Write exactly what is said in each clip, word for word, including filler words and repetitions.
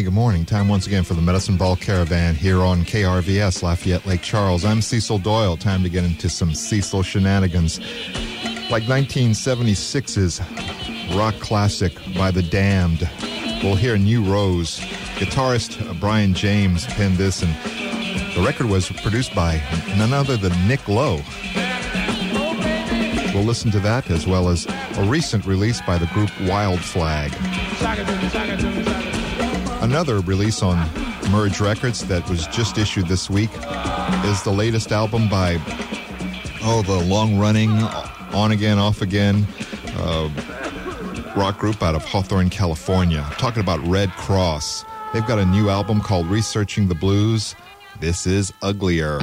Hey, good morning. Time once again for the Medicine Ball Caravan here on K R V S, Lafayette Lake Charles. I'm Cecil Doyle. Time to get into some Cecil shenanigans. Like nineteen seventy-six's rock classic by The Damned. We'll hear New Rose. Guitarist Brian James penned this, and the record was produced by none other than Nick Lowe. We'll listen to that, as well as a recent release by the group Wild Flag. Another release on Merge Records that was just issued this week is the latest album by, oh, the long-running, on-again, off-again uh, rock group out of Hawthorne, California. I'm talking about Red Cross. They've got a new album called Researching the Blues. This is Uglier.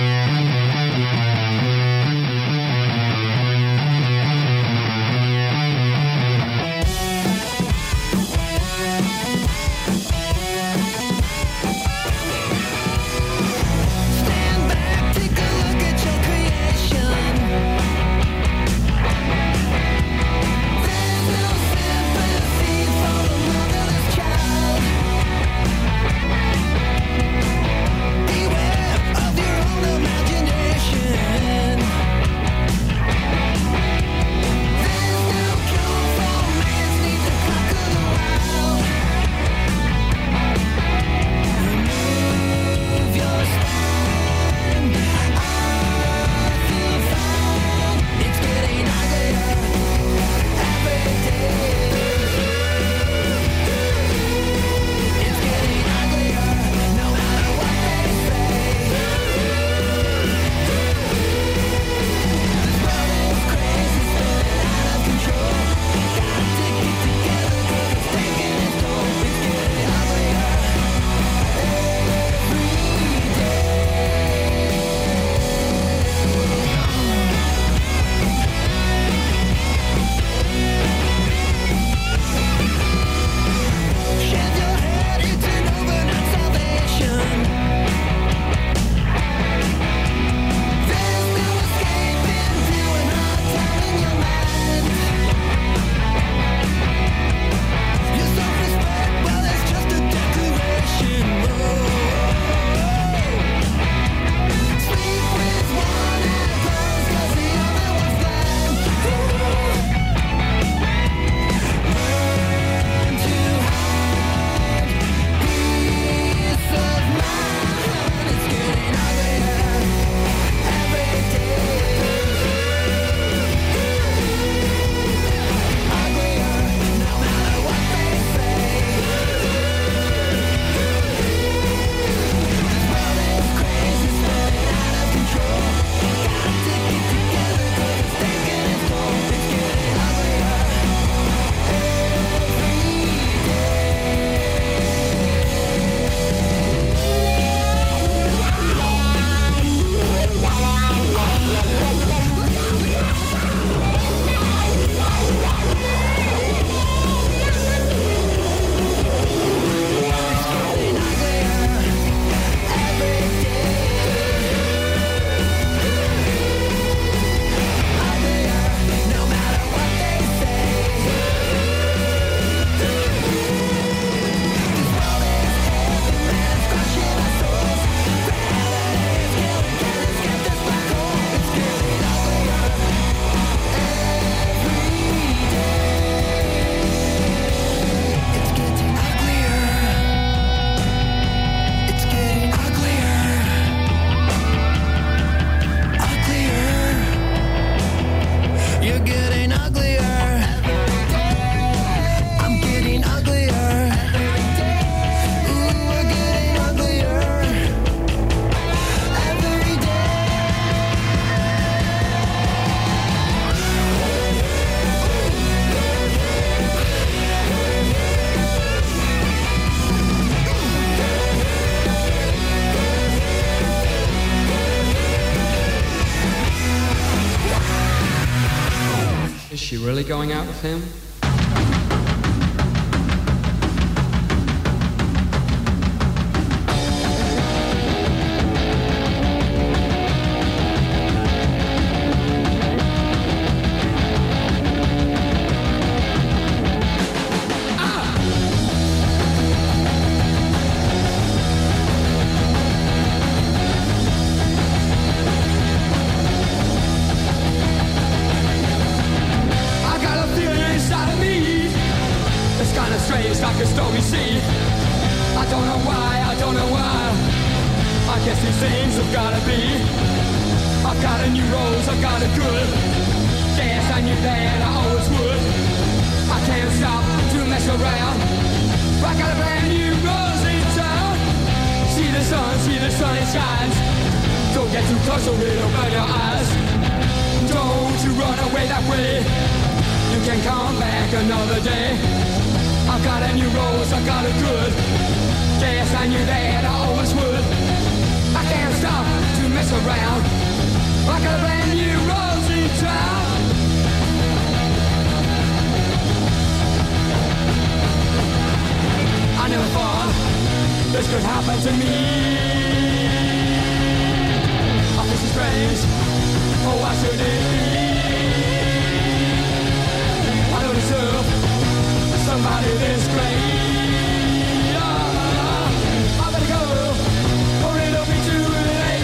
Is she really going out with him? Ah! a stormy sea. I don't know why, I don't know why. I guess these things have gotta be. I've got a new rose, I've got a good. Yes, I knew that I always would. I can't stop to mess around. I got a brand new rose in town. See the sun, see the sun, it shines. Don't get too close or it'll burn your eyes. Don't you run away that way. You can come back another day. I've got a new rose, I've got a good. Yes, I knew that I always would. I can't stop to mess around. I got a brand new rose in town. I never thought this could happen to me. I feel so strange. Oh, why should it be? I don't deserve somebody this great. Oh, I better go, or it'll be too late.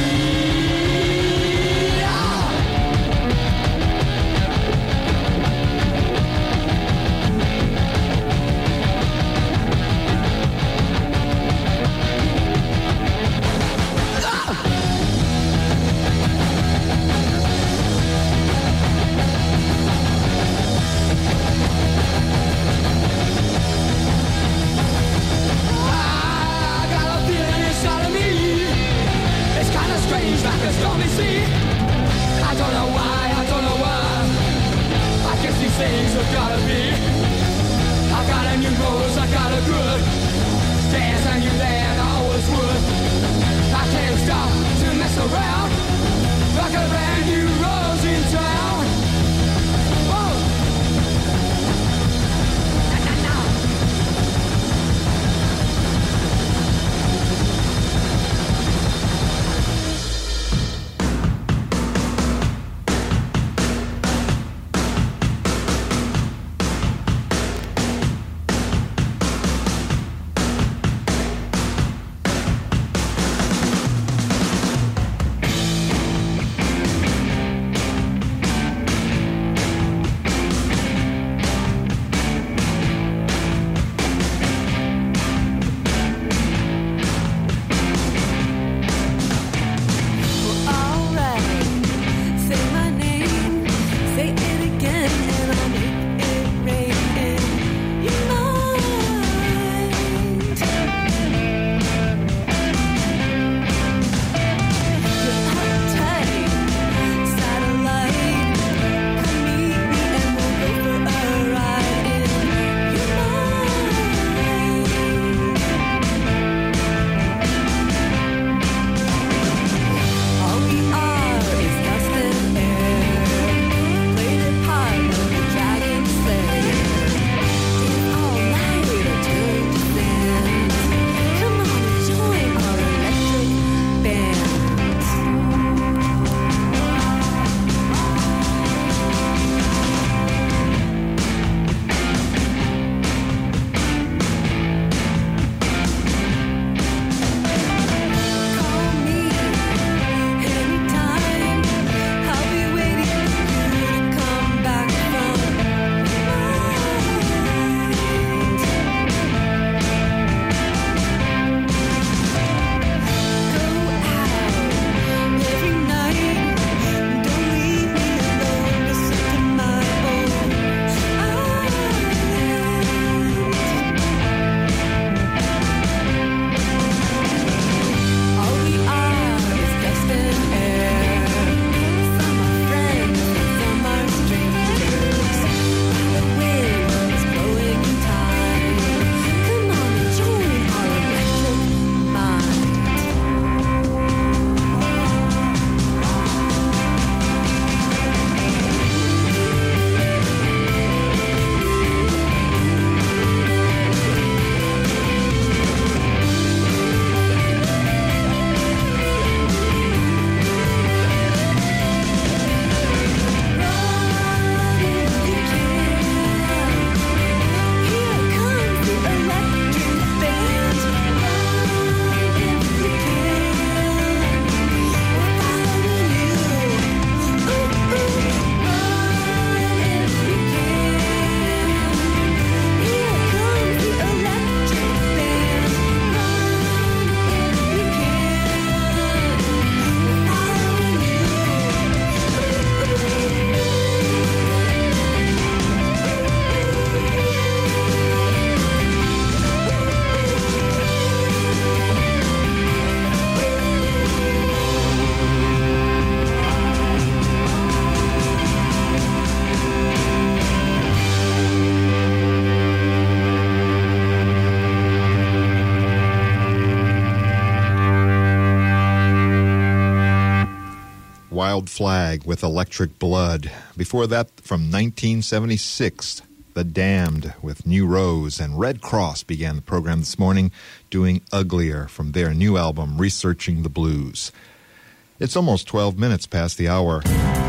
Wild Flag with Electric Blood. Before that, from nineteen seventy-six, The Damned with New Rose, and Red Cross began the program this morning doing Uglier from their new album, Researching the Blues. It's almost twelve minutes past the hour.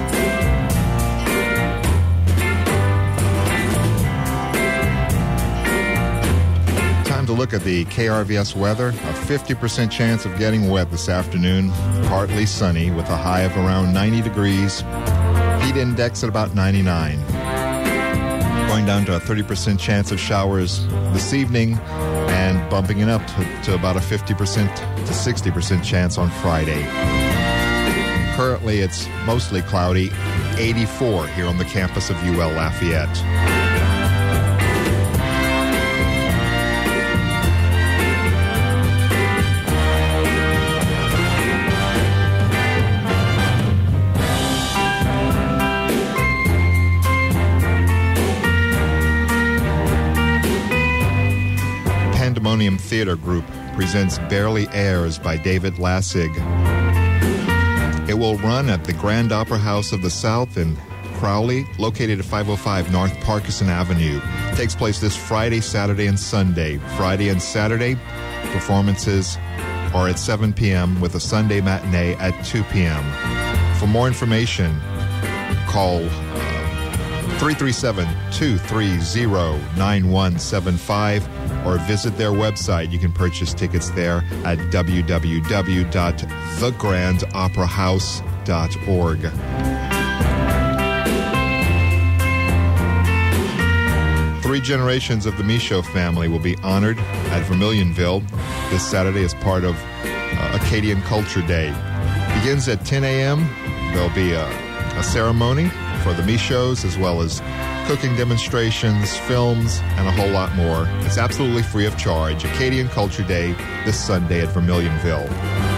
To look at the K R V S weather, a fifty percent chance of getting wet this afternoon, partly sunny with a high of around ninety degrees, heat index at about ninety-nine. Going down to a thirty percent chance of showers this evening and bumping it up to, to about a fifty percent to sixty percent chance on Friday. Currently it's mostly cloudy, eighty-four here on the campus of U L Lafayette. Pandemonium Theater Group presents Barely Airs by David Lassig. It will run at the Grand Opera House of the South in Crowley, located at five oh five North Parkinson Avenue. It takes place this Friday, Saturday, and Sunday. Friday and Saturday, performances are at seven p.m. with a Sunday matinee at two p.m. For more information, call uh, three three seven, two three zero, nine one seven five or visit their website. You can purchase tickets there at w w w dot the grand opera house dot org. Three generations of the Michaud family will be honored at Vermilionville this Saturday as part of uh, Acadian Culture Day. Begins at ten a.m. There'll be a, a ceremony for the Michauds, as well as cooking demonstrations, films, and a whole lot more. It's absolutely free of charge. Acadian Culture Day this Sunday at Vermilionville.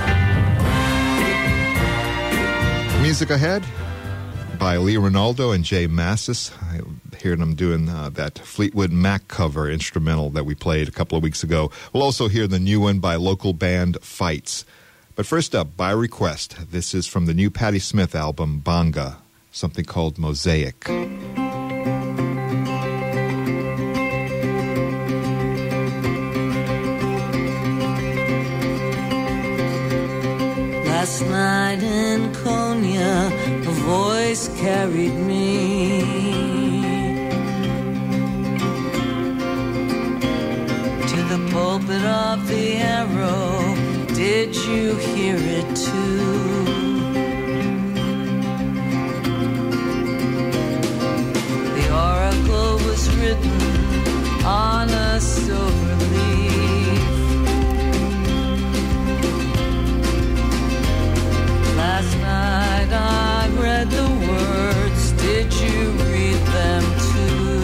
Music ahead by Lee Ronaldo and Jay Massis. I heard them doing uh, that Fleetwood Mac cover instrumental that we played a couple of weeks ago. We'll also hear the new one by local band Fights. But first up, by request, this is from the new Patti Smith album, Banga, something called Mosaic. Last night in Konya, a voice carried me to the pulpit of the Arrow. Did you hear it too? The oracle was written on a silver leaf. Last night I read the words, did you read them too?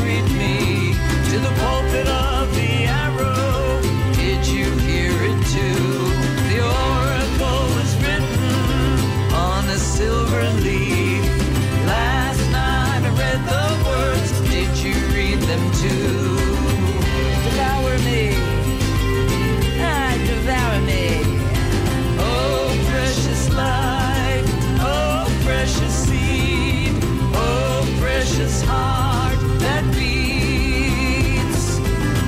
carried me to the pulpit of the Arrow. Did you hear it too? The oracle was written on a silver leaf. Last night I read the words. Did you read them too? Devour me, ah, devour me. Oh, precious life, oh, precious seed, oh, precious heart that beats.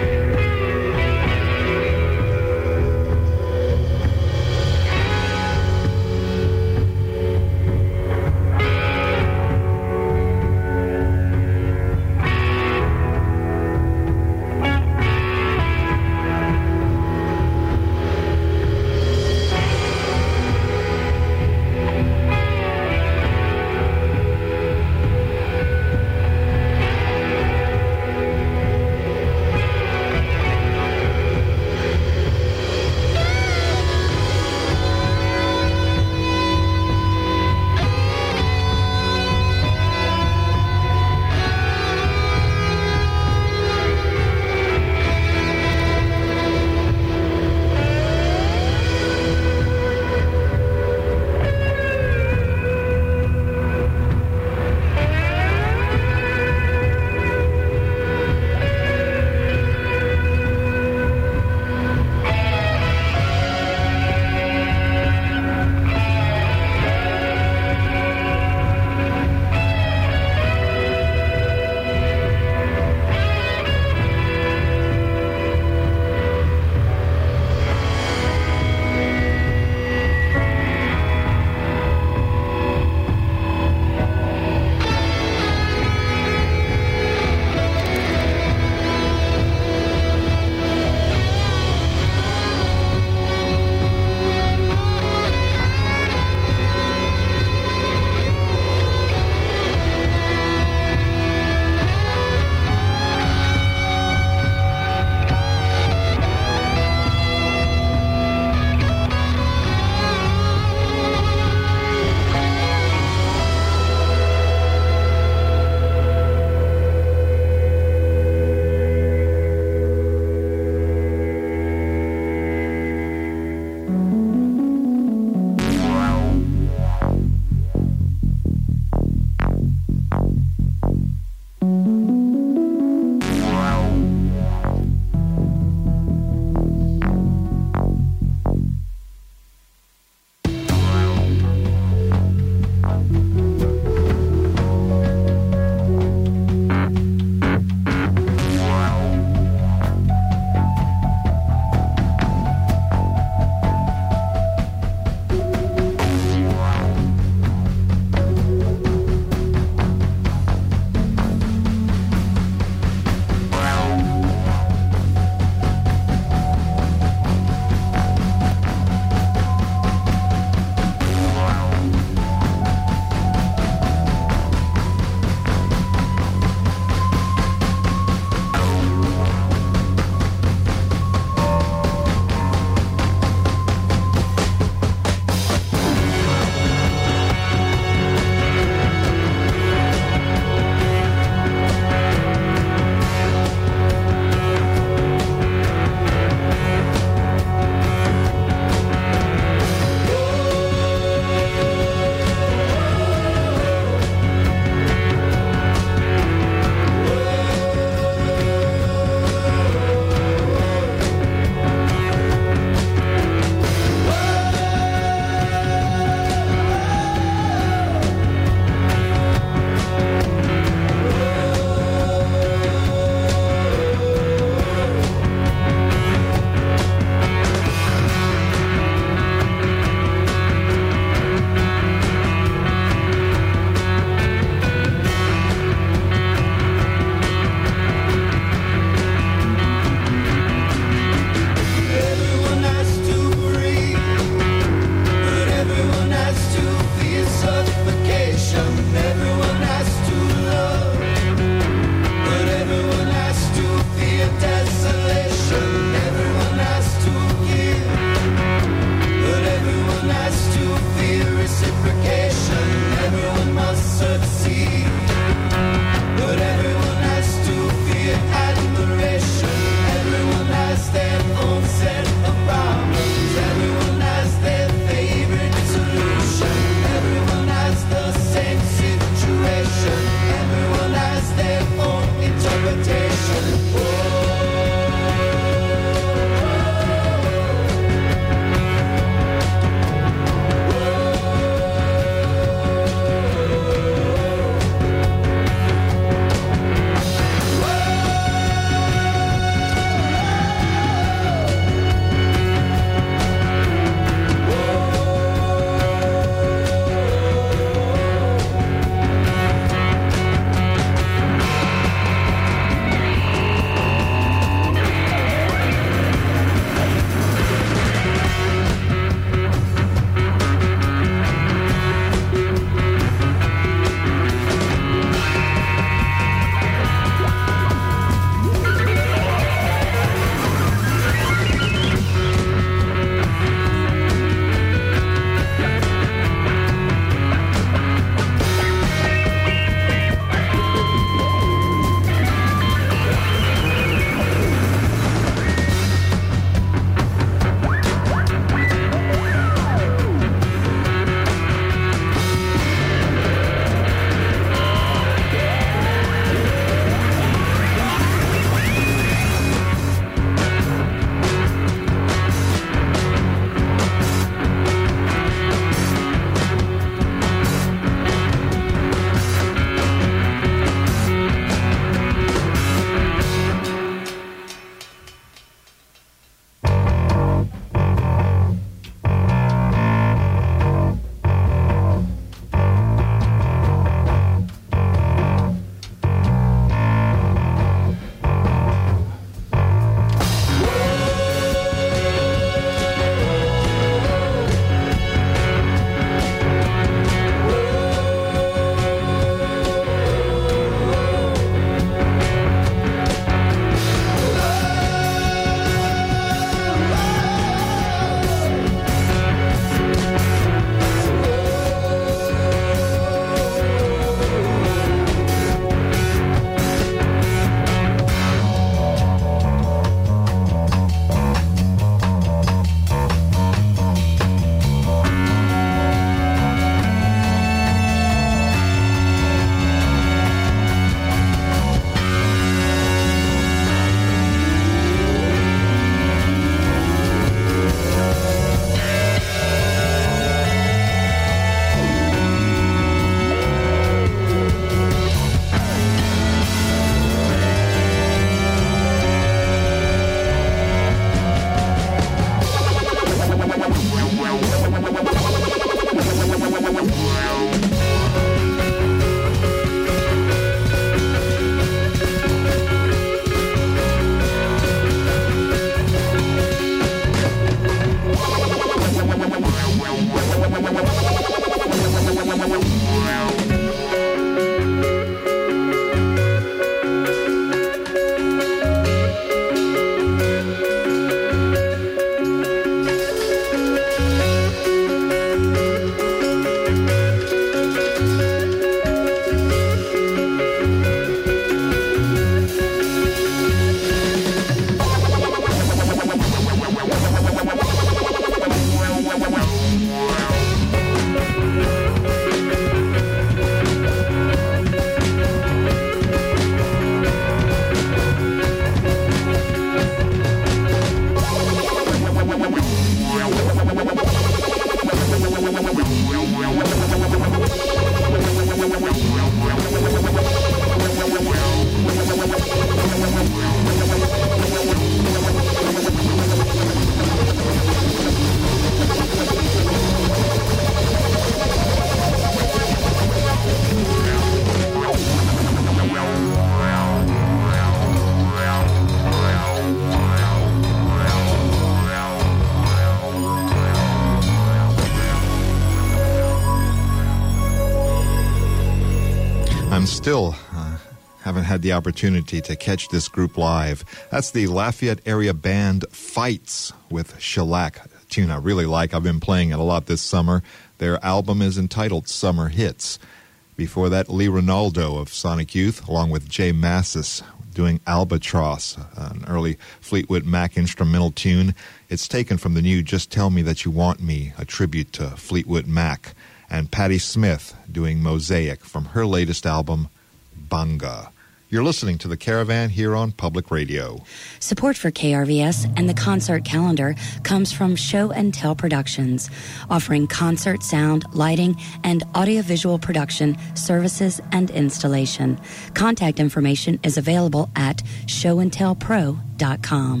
I'm still uh, haven't had the opportunity to catch this group live. That's the Lafayette area band Fights with Shellac, a tune I really like. I've been playing it a lot this summer. Their album is entitled Summer Hits. Before that, Lee Ronaldo of Sonic Youth, along with Jay Massis, doing Albatross, an early Fleetwood Mac instrumental tune. It's taken from the new Just Tell Me That You Want Me, a tribute to Fleetwood Mac. And Patti Smith doing Mosaic from her latest album, Banga. You're listening to The Caravan here on Public Radio. Support for K R V S and the concert calendar comes from Show and Tell Productions, offering concert sound, lighting, and audiovisual production services and installation. Contact information is available at show and tell pro dot com.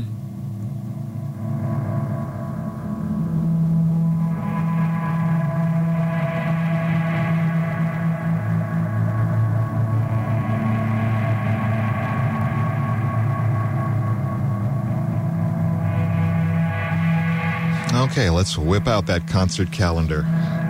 Okay, let's whip out that concert calendar.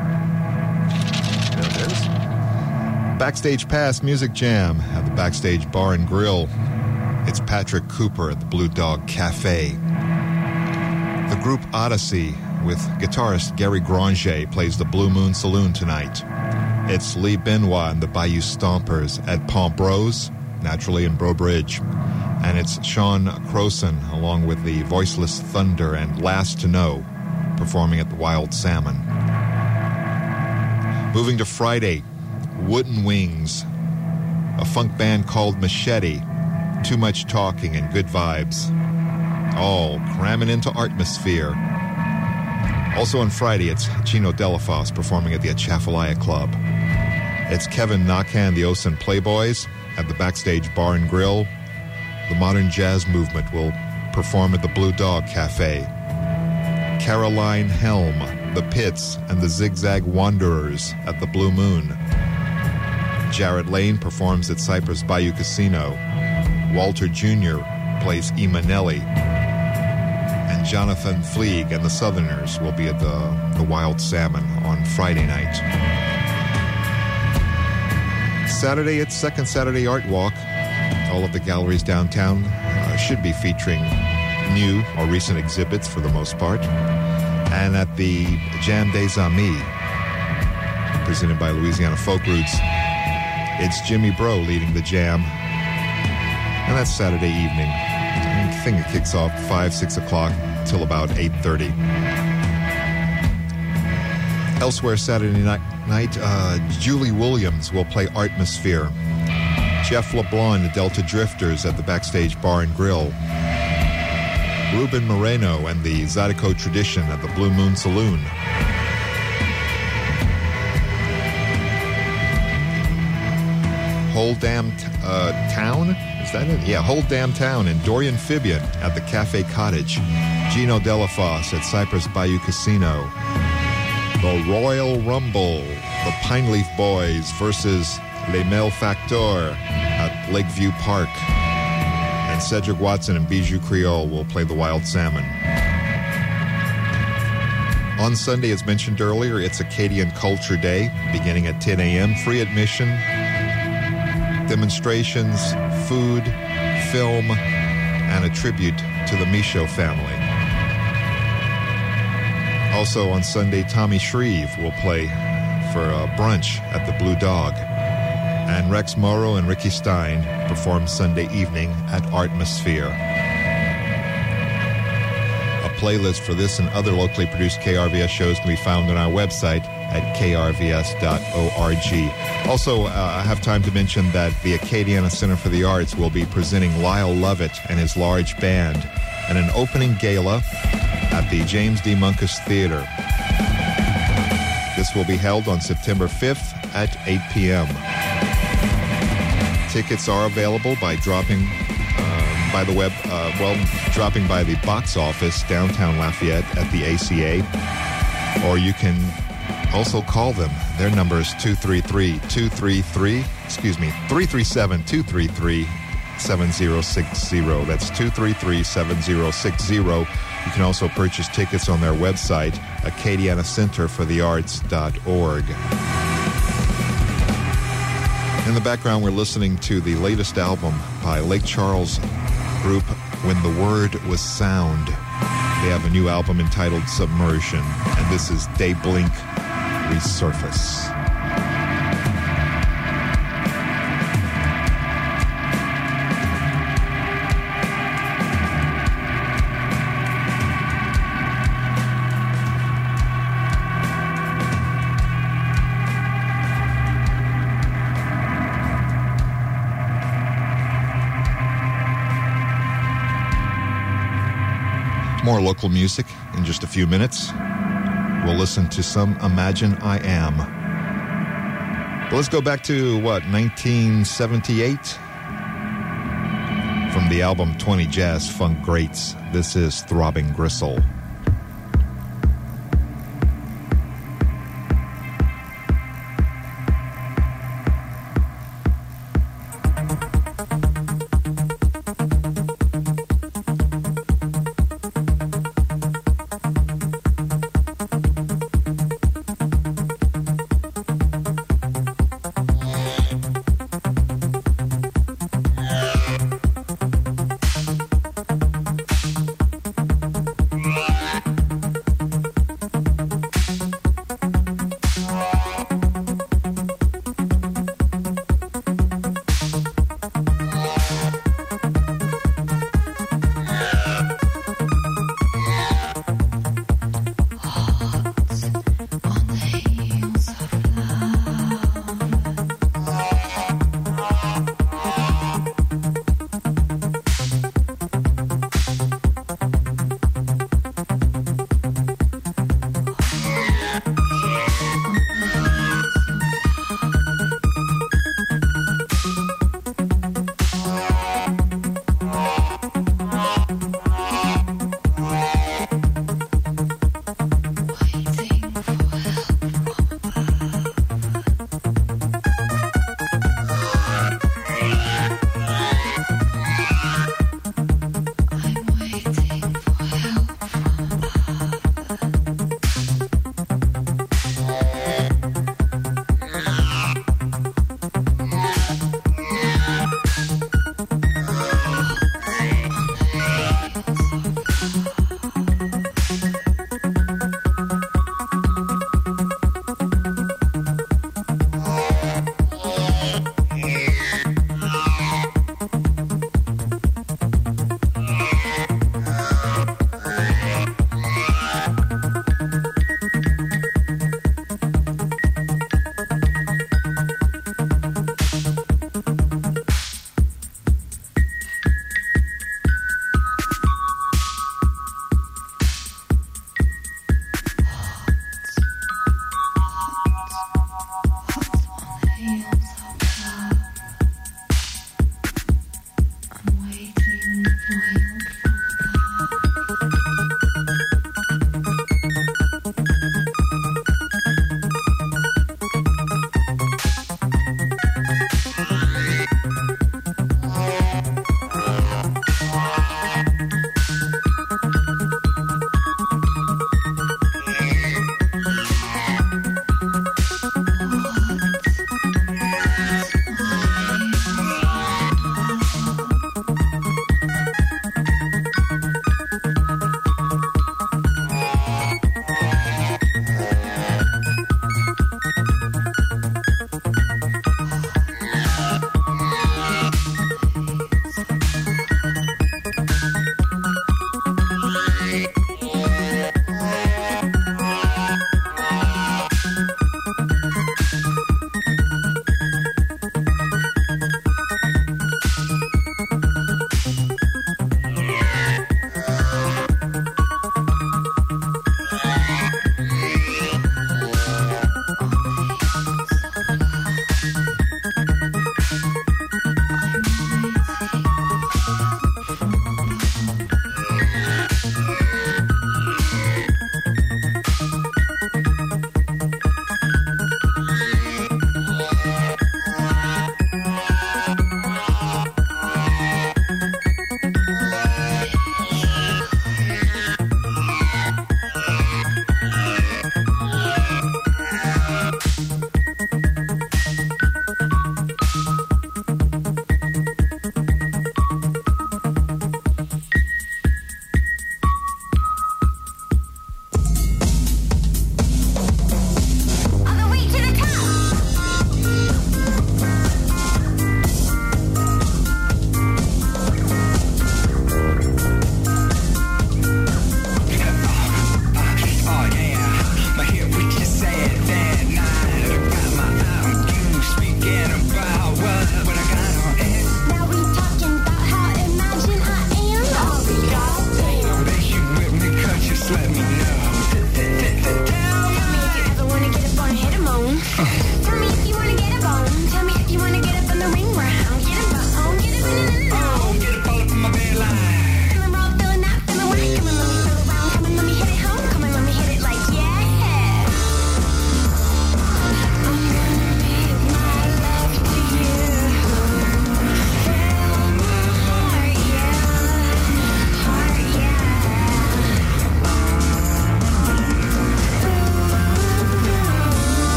There it is. Backstage Pass Music Jam at the Backstage Bar and Grill. It's Patrick Cooper at the Blue Dog Cafe. The group Odyssey with guitarist Gary Granger plays the Blue Moon Saloon tonight. It's Lee Benoit and the Bayou Stompers at Pomp Rose, naturally in Breaux Bridge. And it's Sean Croson along with the Voiceless Thunder and Last to Know, performing at the Wild Salmon. Moving to Friday, Wooden Wings, a funk band called Machete, Too Much Talking and Good Vibes, all cramming into Artmosphere. Also on Friday, it's Chino Delafosse performing at the Atchafalaya Club. It's Kevin Nakhan, the Osen Playboys, at the Backstage Bar and Grill. The Modern Jazz Movement will perform at the Blue Dog Cafe. Caroline Helm, the Pits, and the Zigzag Wanderers at the Blue Moon. Jarrett Lane performs at Cypress Bayou Casino. Walter Junior plays Emanelli. And Jonathan Fleeg and the Southerners will be at the, the Wild Salmon on Friday night. Saturday, it's Second Saturday Art Walk. All of the galleries downtown uh, should be featuring new or recent exhibits for the most part. And at the Jam des Amis, presented by Louisiana Folk Roots, it's Jimmy Bro leading the jam. And that's Saturday evening. I think it kicks off five, six o'clock till about eight thirty. Elsewhere Saturday night, night uh, Julie Williams will play Artmosphere. Jeff LeBlanc and the Delta Drifters at the Backstage Bar and Grill. Ruben Moreno and the Zydeco Tradition at the Blue Moon Saloon. Whole Damn t- uh, Town? Is that it? Yeah, Whole Damn Town and Dorian Fibian at the Cafe Cottage. Gino Delafosse at Cypress Bayou Casino. The Royal Rumble, the Pine Leaf Boys versus Les Malefacteurs at Lakeview Park. And Cedric Watson and Bijou Creole will play the Wild Salmon. On Sunday, as mentioned earlier, it's Acadian Culture Day, beginning at ten a.m. Free admission, demonstrations, food, film, and a tribute to the Michaud family. Also on Sunday, Tommy Shreve will play for a brunch at the Blue Dog. And Rex Morrow and Ricky Stein perform Sunday evening at Artmosphere. A playlist for this and other locally produced K R V S shows can be found on our website at k r v s dot org. Also, uh, I have time to mention that the Acadiana Center for the Arts will be presenting Lyle Lovett and his large band at an opening gala at the James D. Munkus Theater. This will be held on September fifth at eight p.m. Tickets are available by dropping um, by the web, uh, well, dropping by the box office downtown Lafayette at the A C A, or you can also call them. Their number is two three three, two three three, excuse me, three three seven, two three three, seven zero six zero. That's two three three, seven zero six zero. You can also purchase tickets on their website, acadiana center for the arts dot org. In the background, we're listening to the latest album by Lake Charles group, When the Word Was Sound. They have a new album entitled Submersion, and this is Day Blink Resurface. More local music in just a few minutes. We'll listen to some Imagine I Am. But let's go back to, what, nineteen seventy-eight? From the album twenty Jazz Funk Greats, this is Throbbing Gristle. Yeah.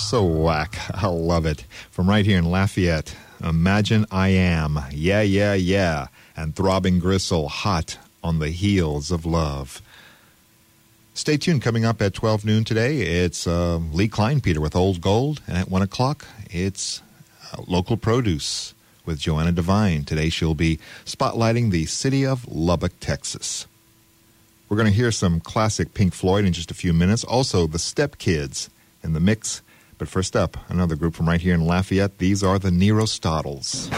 So whack. I love it. From right here in Lafayette, Imagine I Am. Yeah, yeah, yeah. And Throbbing Gristle, Hot on the Heels of Love. Stay tuned. Coming up at twelve noon today, it's uh, Lee Kleinpeter with Old Gold. And at one o'clock, it's uh, Local Produce with Joanna Devine. Today she'll be spotlighting the city of Lubbock, Texas. We're going to hear some classic Pink Floyd in just a few minutes. Also, the Step Kids in the mix. But first up, another group from right here in Lafayette. These are the Nerostadels.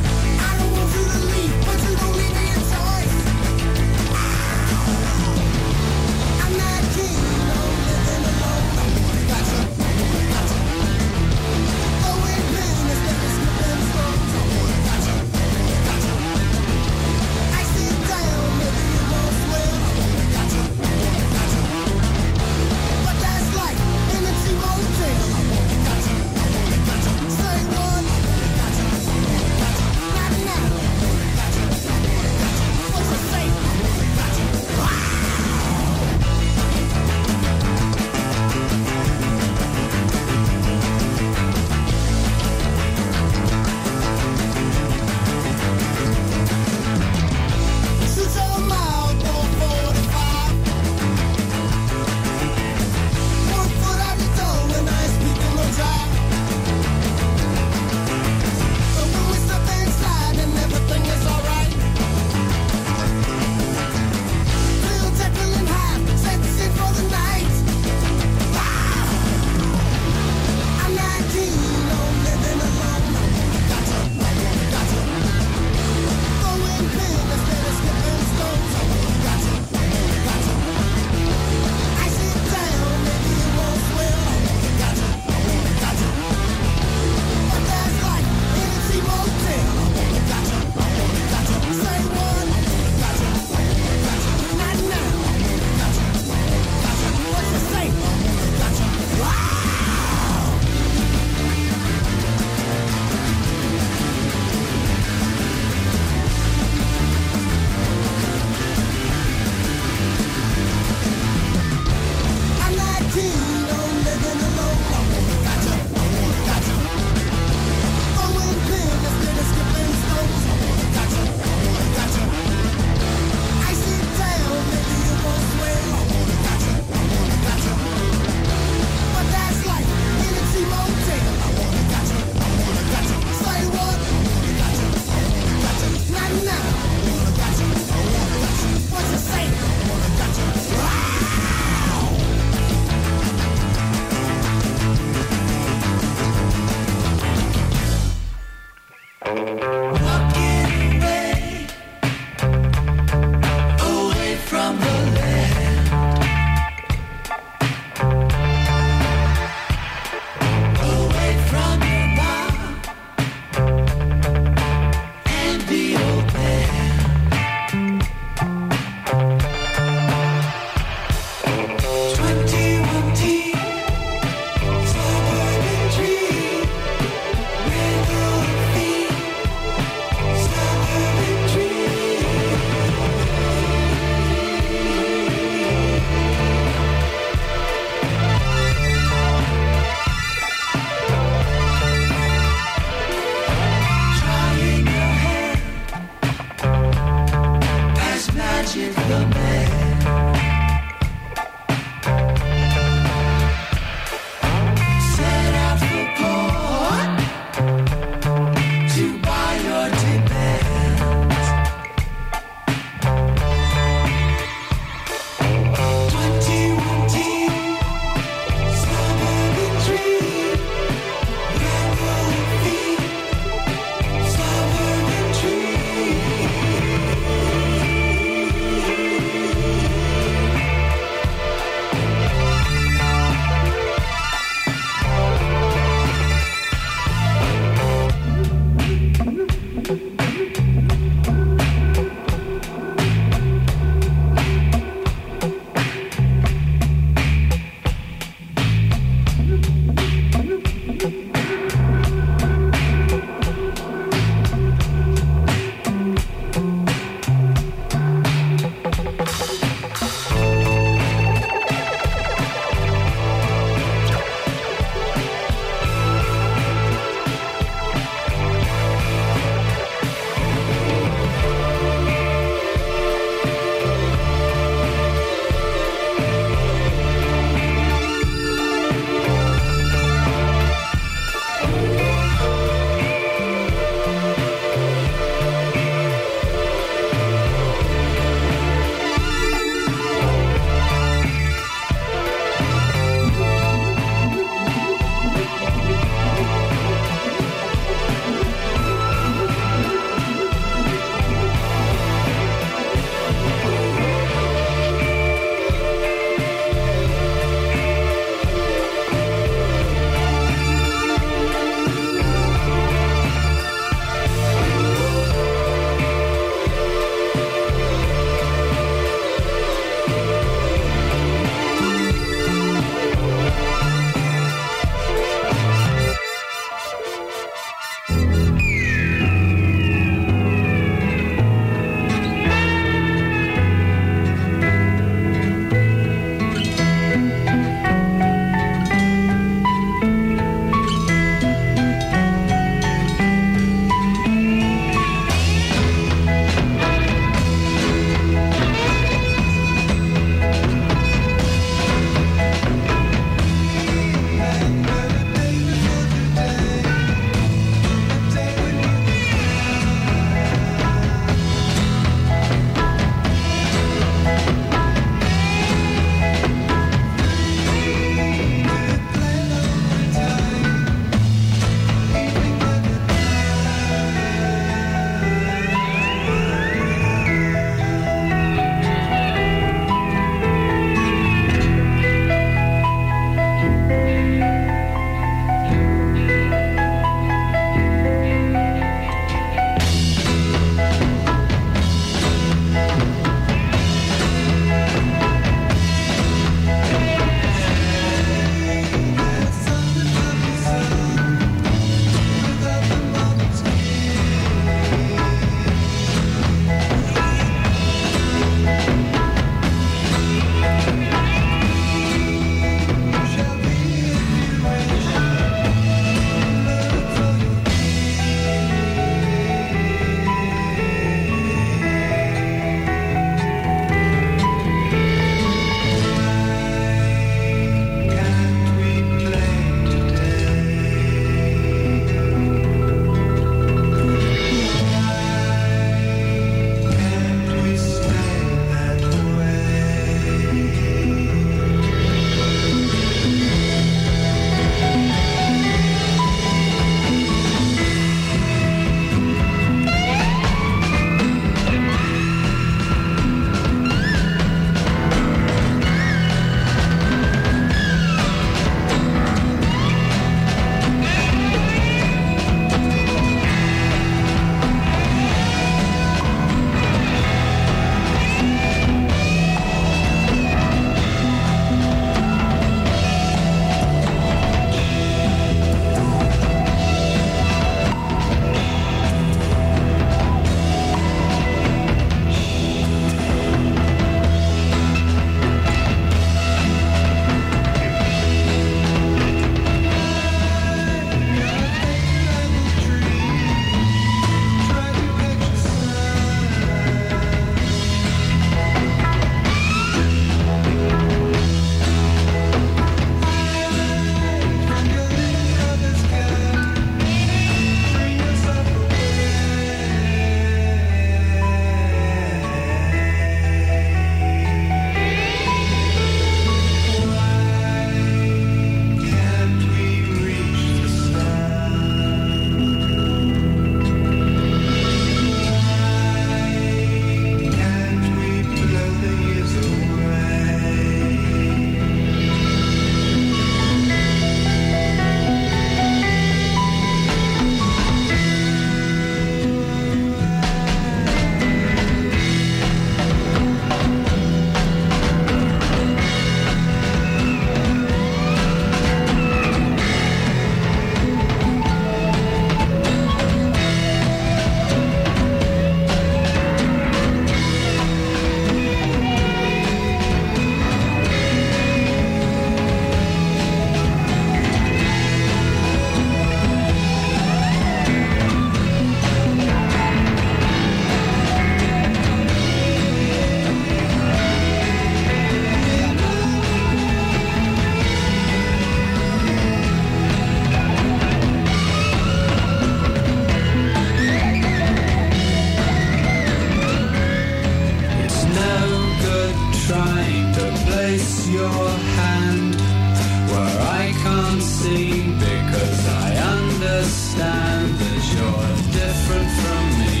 understand that you're different from me.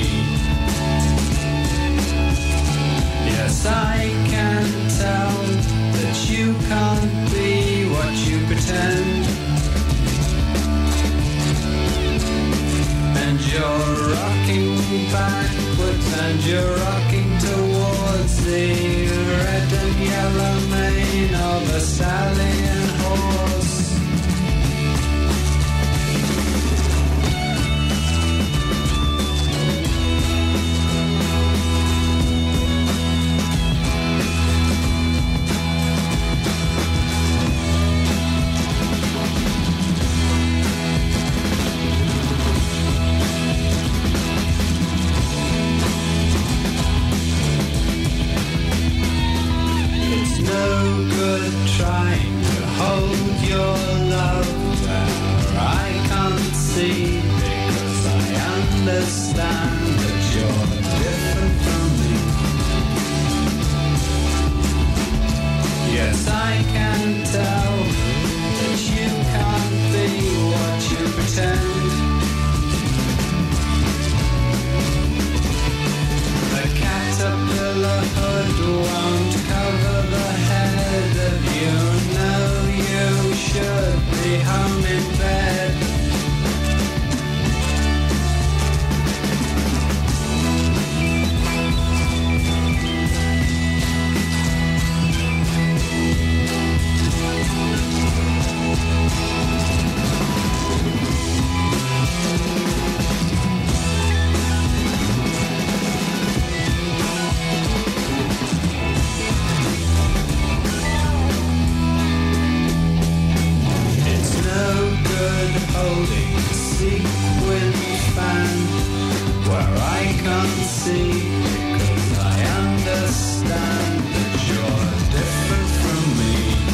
Yes, I can tell that you can't be what you pretend. And you're rocking backwards and you're rocking towards the red and yellow mane of a stallion horse. Trying to hold your love where I can't see, because I understand that you're different from me. Yes, I can tell that you can't be what you pretend. A caterpillar hood won't cover the head of you. Know you should be home in bed. Holding a sequin fan where I can't see, because I understand that you're different from me.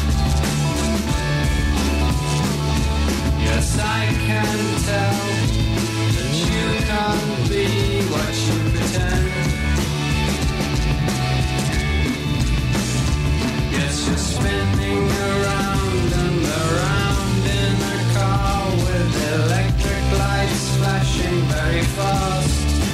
Yes, I can tell that you can't be what you pretend. Yes, you're spinning around and around in a car with electric lights flashing very fast.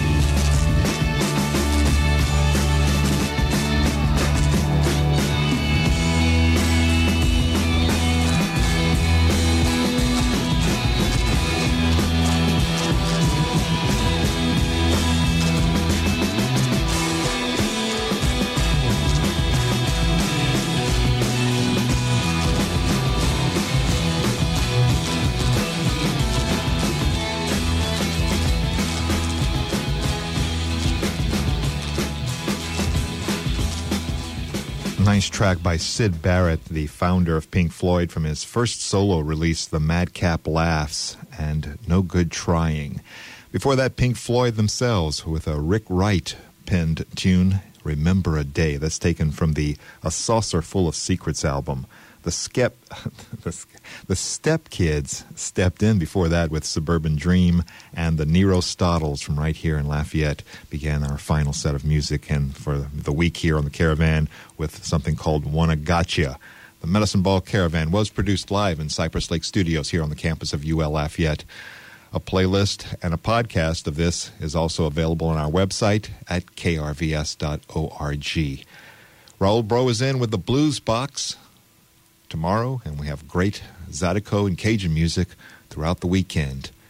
Nice track by Syd Barrett, the founder of Pink Floyd, from his first solo release, The Madcap Laughs, and No Good Trying. Before that, Pink Floyd themselves with a Rick Wright penned tune, Remember a Day. That's taken from the A Saucer Full of Secrets album. The Skep, the, the Step Kids stepped in before that with Suburban Dream, and the Nero Stottles from right here in Lafayette began our final set of music, and for the week here on the Caravan with something called Wanna Gotcha. The Medicine Ball Caravan was produced live in Cypress Lake Studios here on the campus of U L Lafayette. A playlist and a podcast of this is also available on our website at k r v s dot org. Raul Bro is in with the Blues Box tomorrow, and we have great Zydeco and Cajun music throughout the weekend.